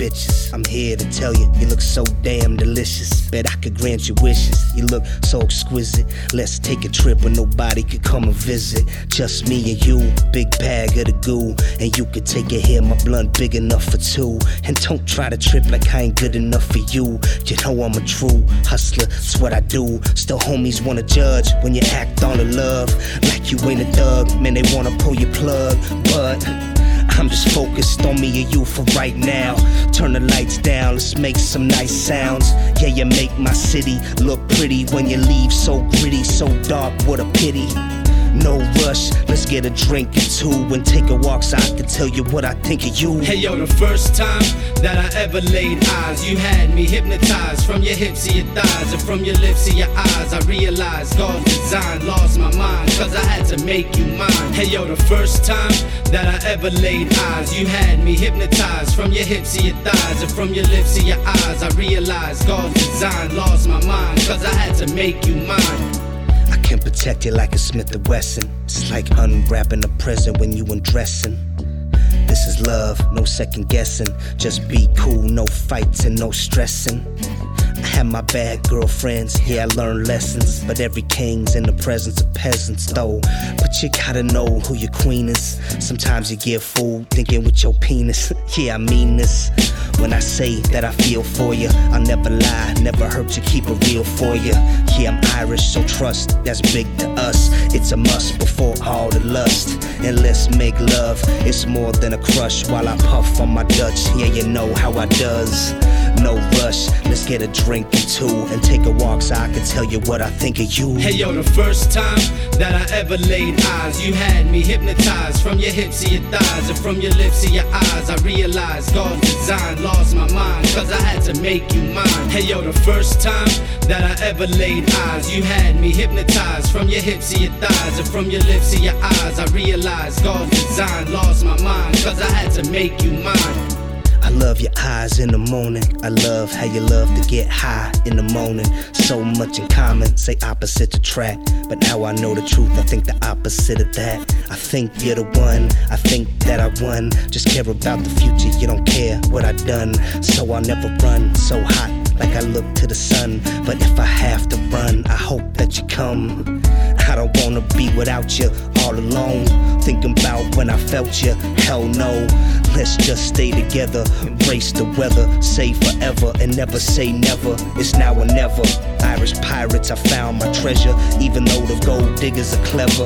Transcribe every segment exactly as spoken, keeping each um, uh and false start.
bitches. I'm here to tell you, you look so damn delicious. Bet I could grant your wishes. You look so exquisite. Let's take a trip where nobody could come and visit. Just me and you, big bag of the goo. And you could take it here, my blunt big enough for two. And don't try to trip like I ain't good enough for you. You know I'm a true hustler, it's what I do. Still homies wanna judge when you act on the love. Like you ain't a thug, man they wanna pull your plug. But I'm just focused on me and you for right now. Turn the lights down, let's make some nice sounds. Yeah, you make my city look pretty when you leave so gritty, so dark, what a pity. No rush, let's get a drink or two and take a walk so I can tell you what I think of you. Hey yo, the first time that I ever laid eyes, you had me hypnotized. From your hips to your thighs and from your lips to your eyes, I realized God's design, lost my mind, cause I had to make you mine. Hey yo, the first time that I ever laid eyes, you had me hypnotized. From your hips to your thighs and from your lips to your eyes, I realized God's design, lost my mind, cause I had to make you mine. I can protect you like a Smith and Wesson. It's like unwrapping a present when you undressing. This is love, no second guessing. Just be cool, no fights and no stressing. I had my bad girlfriends, yeah I learned lessons. But every king's in the presence of peasants though. But you gotta know who your queen is. Sometimes you get fooled thinking with your penis. Yeah I mean this when I say that I feel for you. I'll never lie, never hurt you, keep it real for you. Yeah I'm Irish, so trust, that's big to us. It's a must before all the lust. And let's make love, it's more than a crush. While I puff on my Dutch, yeah you know how I does. No rush, let's get a drink or two and take a walk so I can tell you what I think of you. Hey yo, the first time that I ever laid eyes, you had me hypnotized. From your hips to your thighs and from your lips to your eyes, I realized God's design, lost my mind, cause I had to make you mine. Hey yo, the first time that I ever laid eyes, you had me hypnotized. From your hips to your thighs and from your lips to your eyes, I realized God's design, lost my mind, cause I had to make you mine. I love your eyes in the morning. I love how you love to get high in the morning. So much in common, say opposite attract. But now I know the truth, I think the opposite of that. I think you're the one, I think that I won. Just care about the future, you don't care what I done. So I'll never run so hot like I look to the sun. But if I have to run, I hope that you come. I don't wanna be without you all alone. Thinking about when I felt you, hell no. Let's just stay together, embrace the weather, say forever and never say never. It's now or never. Irish pirates, I found my treasure, even though the gold diggers are clever.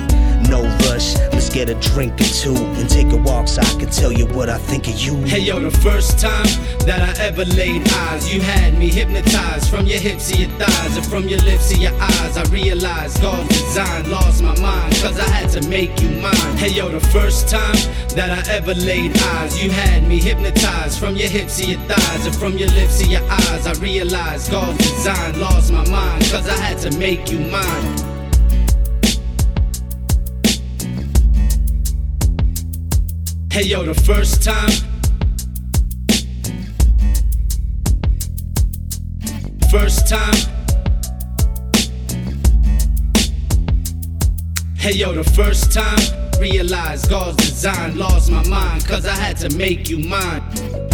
No rush, let's get a drink or two and take a walk so I can tell you what I think of you. Hey yo, the first time that I ever laid eyes, you had me hypnotized. From your hips to your thighs and from your lips to your eyes, I realized God's design, lost my mind, cause I had to make you mine. Hey yo, the first time that I ever laid eyes, you had me hypnotized. From your hips to your thighs and from your lips to your eyes, I realized God's design, lost my mind, cause I had to make you mine. Hey yo, the first time First time Hey yo, the first time realized God's design, lost my mind, cause I had to make you mine.